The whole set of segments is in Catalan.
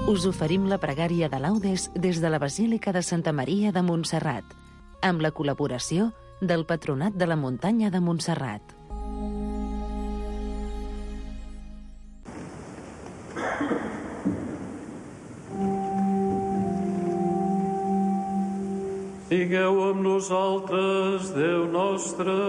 Us oferim la pregària de laudes des de la Basílica de Santa Maria de Montserrat, amb la col·laboració del Patronat de la Muntanya de Montserrat. Sigueu amb nosaltres, Déu nostre.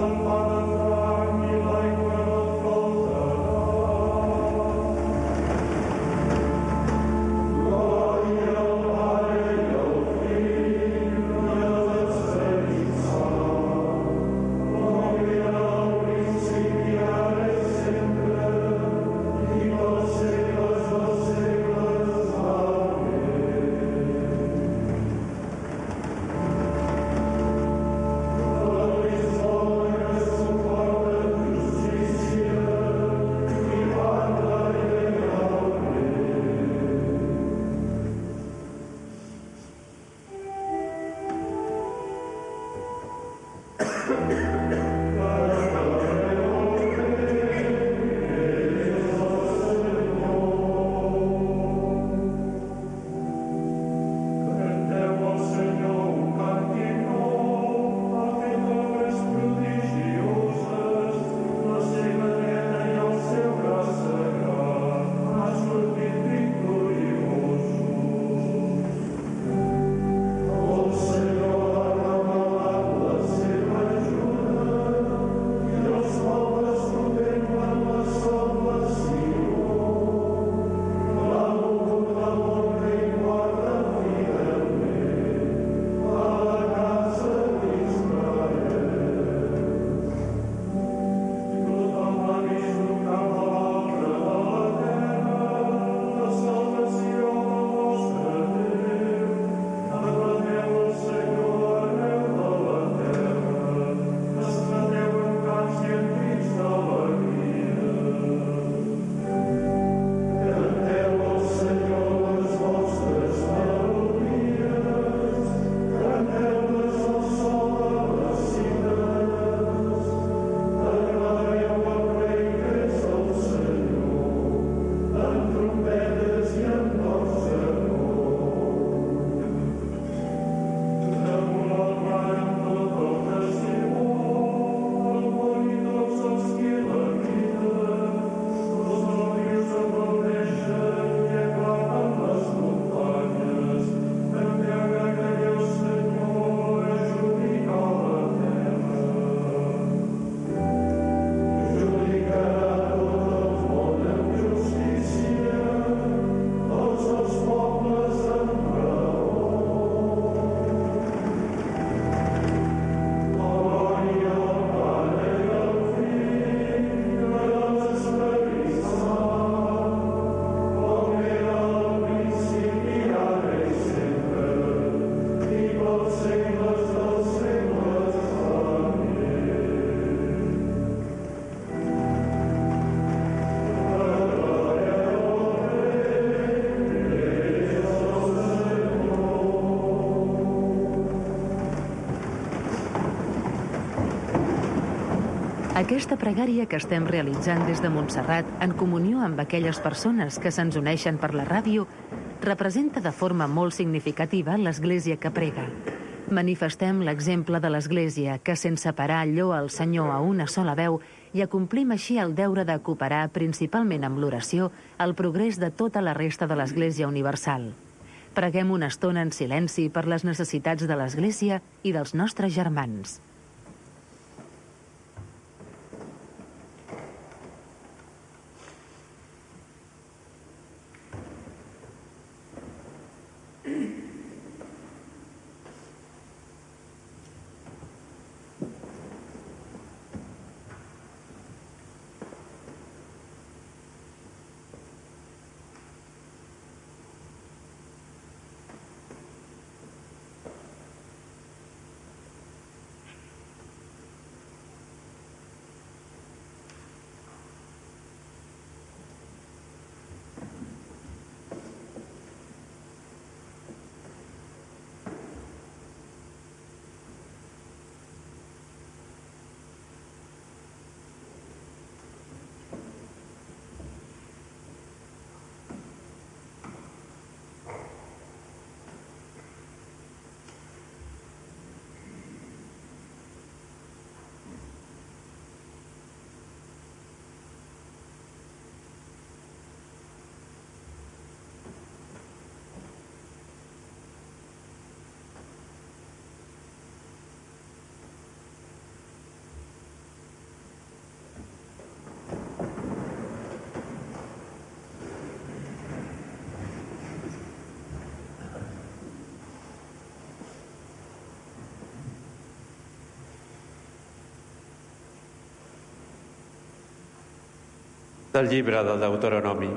Aquesta pregària que estem realitzant des de Montserrat, en comunió amb aquelles persones que se'ns uneixen per la ràdio, representa de forma molt significativa l'Església que prega. Manifestem l'exemple de l'Església, que sense parar lloa el Senyor a una sola veu i acomplim així el deure de cooperar principalment amb l'oració al progrés de tota la resta de l'Església universal. Preguem una estona en silenci per les necessitats de l'Església i dels nostres germans. Del llibre del Deuteronomi.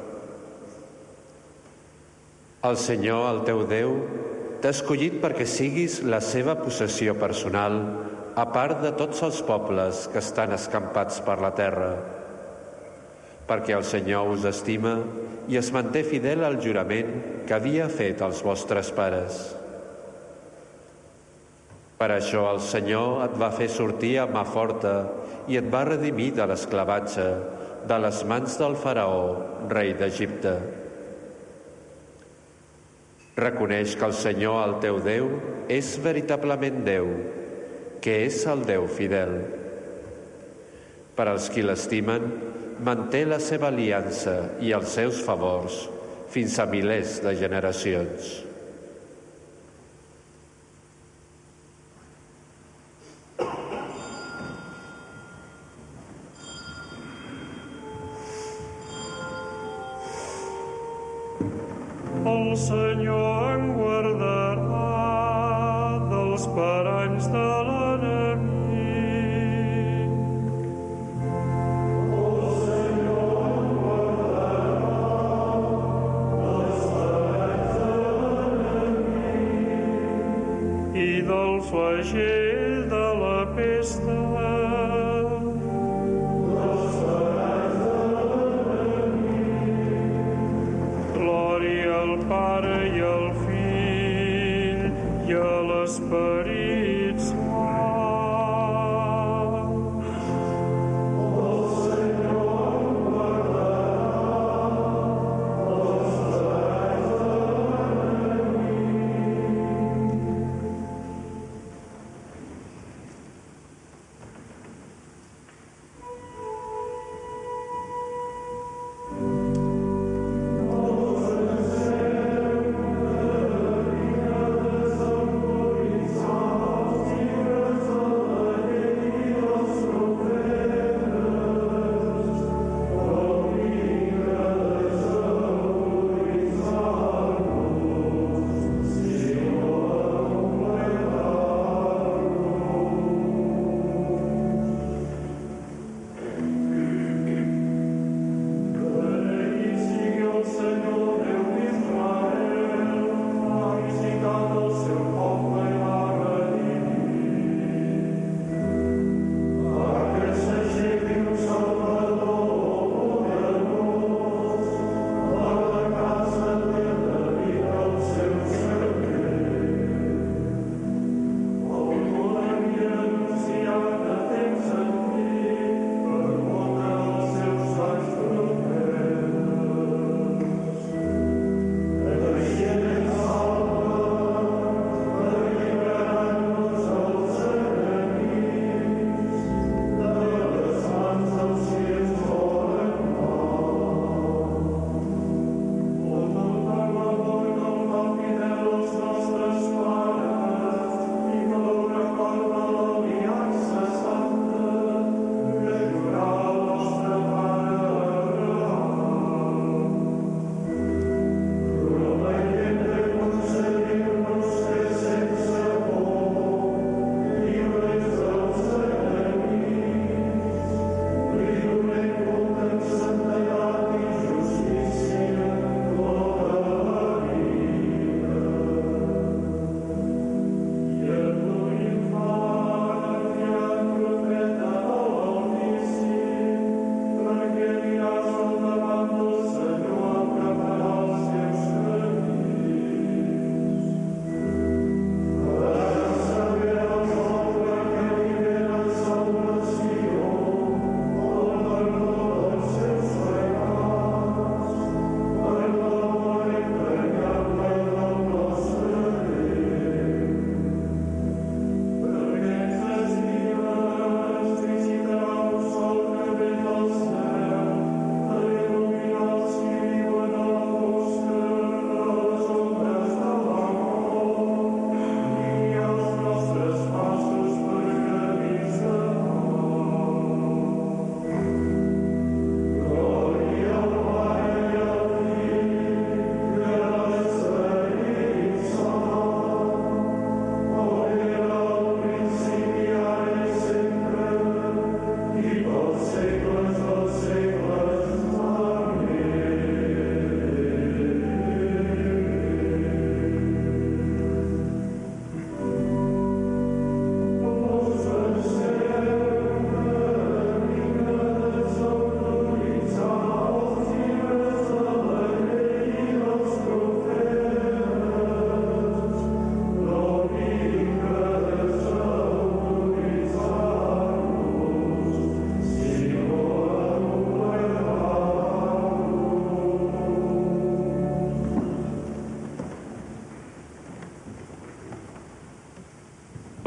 El Senyor, el teu Déu, t'ha escollit perquè siguis la seva possessió personal, a part de tots els pobles que estan escampats per la terra. Perquè el Senyor us estima i es manté fidel al jurament que havia fet als vostres pares. Per això el Senyor et va fer sortir a mà forta i et va redimir de l'esclavatge, de les mans del faraó, rei d'Egipte. Reconeix que el Senyor, el teu Déu, és veritablement Déu, que és el Déu fidel. Per als qui l'estimen, manté la seva aliança i els seus favors fins a milers de generacions. El Senyor en guardarà dels paranys de l'enemic. El Senyor en guardarà dels paranys de l'enemic i del flagell de la pesta. Pare i al Fill i a l'Esperit Sant. El Senyor guardarà els paranys de l'enemic.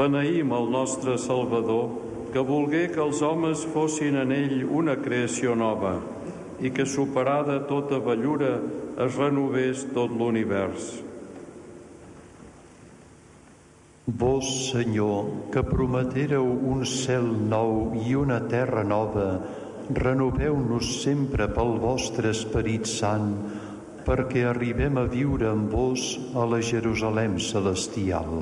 Beneïm el nostre Salvador, que volgué que els homes fossin en ell una creació nova i que, superada tota vellura, es renovés tot l'univers. Vós, Senyor, que prometéreu un cel nou i una terra nova, renoveu-nos sempre pel vostre Esperit Sant, perquè arribem a viure amb vos a la Jerusalem celestial.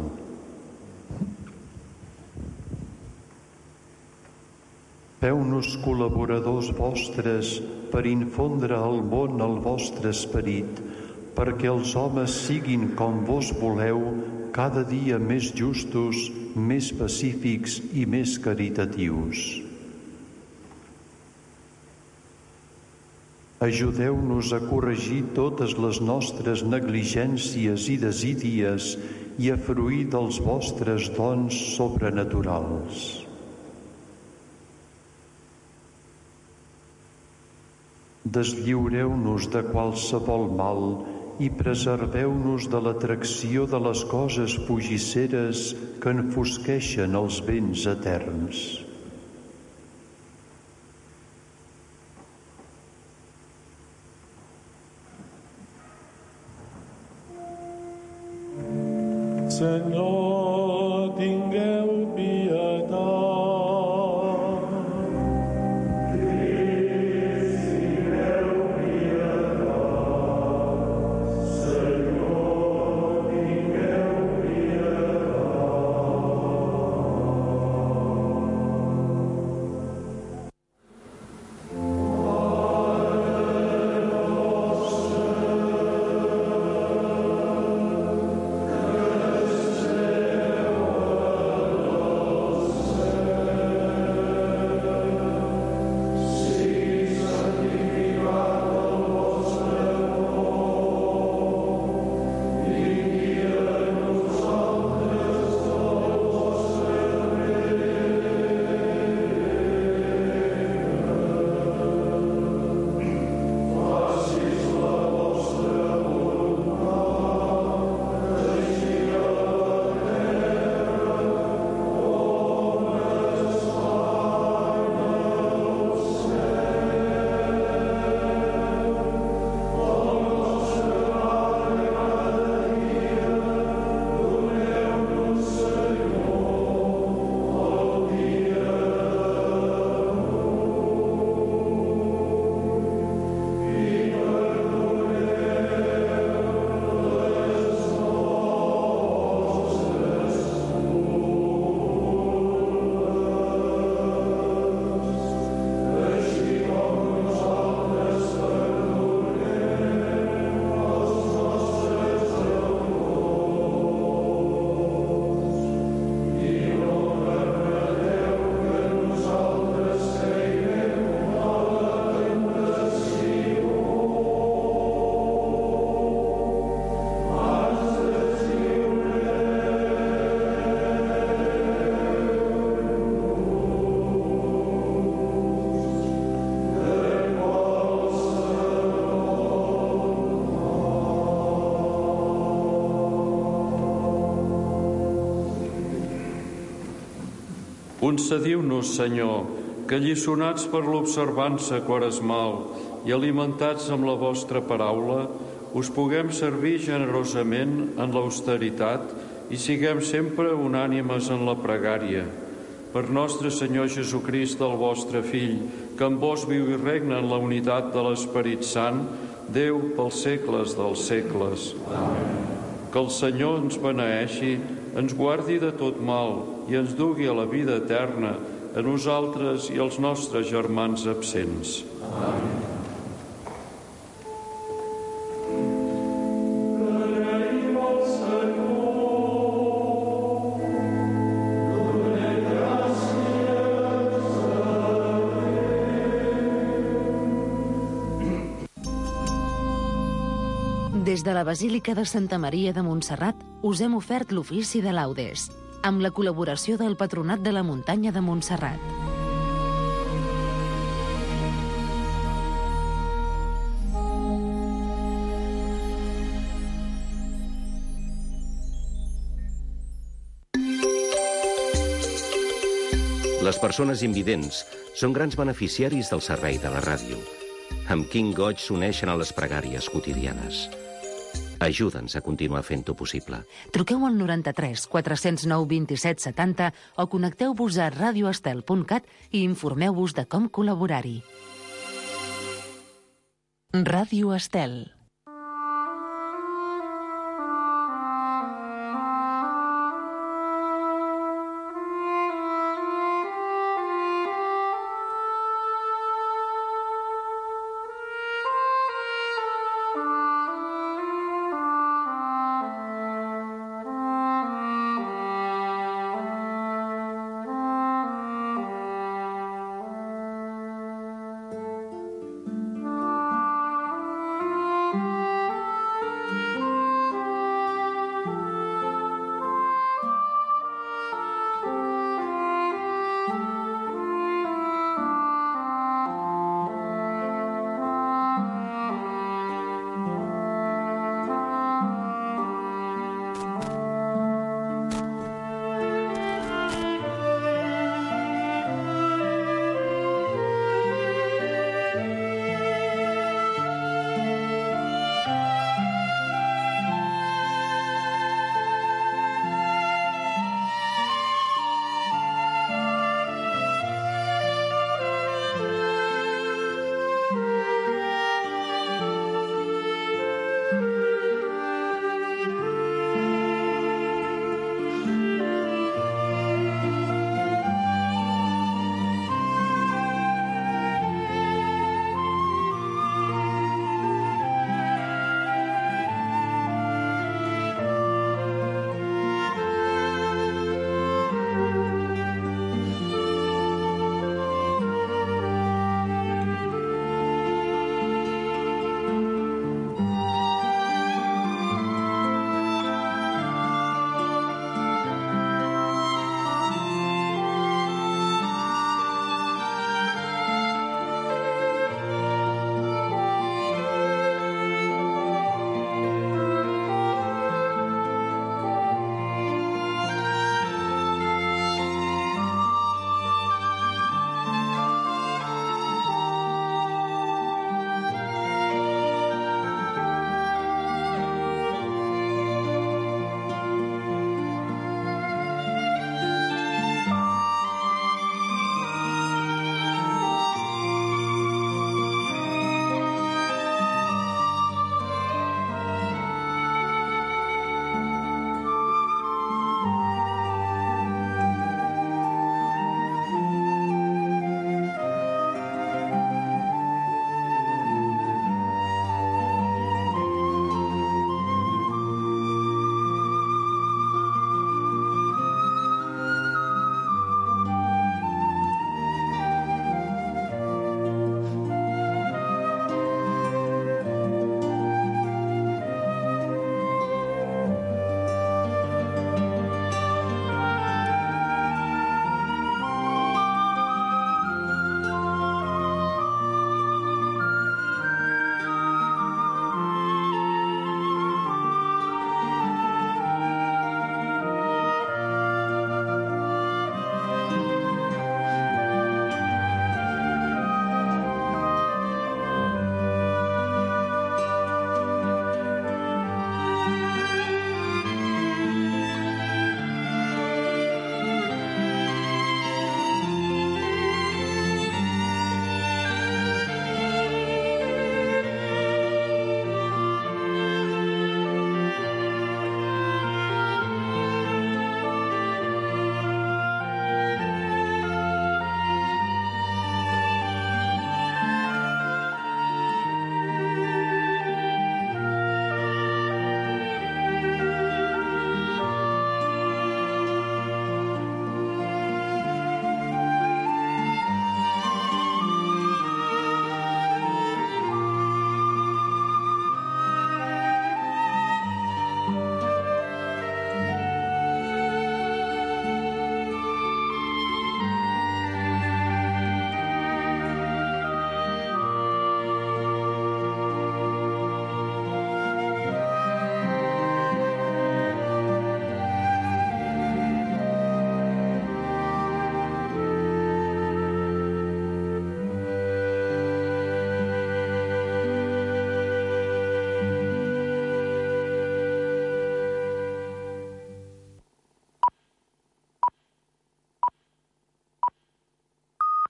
Feu-nos col·laboradors vostres per infondre al món el vostre esperit, perquè els homes siguin com vos voleu, cada dia més justos, més pacífics i més caritatius. Ajudeu-nos a corregir totes les nostres negligències i desídies i a fruir dels vostres dons sobrenaturals. Deslliureu-nos de qualsevol mal i preserveu-nos de l'atracció de les coses fugisseres que enfosqueixen els béns eterns. Senyor, tingueu pietat. Concediu-nos, Senyor, que alliçonats per l'observança quaresmal i alimentats amb la vostra paraula, us puguem servir generosament en l'austeritat i siguem sempre unànimes en la pregària. Per nostre Senyor Jesucrist, el vostre Fill, que amb vos viu i regna en la unitat de l'Esperit Sant, Déu pels segles dels segles. Amén. Que el Senyor ens beneeixi, ens guardi de tot mal i ens dugui a la vida eterna, a nosaltres i als nostres germans absents. Amén. Des de la Basílica de Santa Maria de Montserrat us hem ofert l'ofici de laudes, amb la col·laboració del Patronat de la Muntanya de Montserrat. Les persones invidents són grans beneficiaris del servei de la ràdio. Amb quin goig s'uneixen a les pregàries quotidianes. Ajuda'ns a continuar fent-ho possible. Truqueu al 93 409 27 70 o connecteu-vos a radioestel.cat i informeu-vos de com col·laborar-hi. Ràdio Estel.